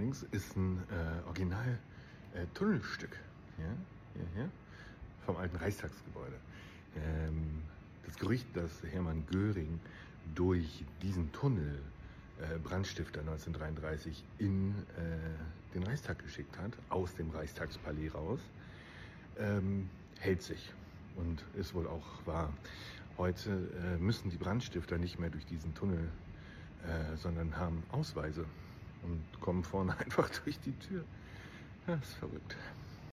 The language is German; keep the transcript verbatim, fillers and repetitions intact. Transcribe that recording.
übrigens ist ein äh, Original äh, Tunnelstück. Ja? Hier, hier, vom alten Reichstagsgebäude. Ähm, das Gerücht, dass Hermann Göring durch diesen Tunnel äh, Brandstifter neunzehnhundertdreiunddreißig in äh, den Reichstag geschickt hat, aus dem Reichstagspalais raus, ähm, hält sich und ist wohl auch wahr. Heute äh, müssen die Brandstifter nicht mehr durch diesen Tunnel, äh, sondern haben Ausweise und kommen vorne einfach durch die Tür. Das ist verrückt.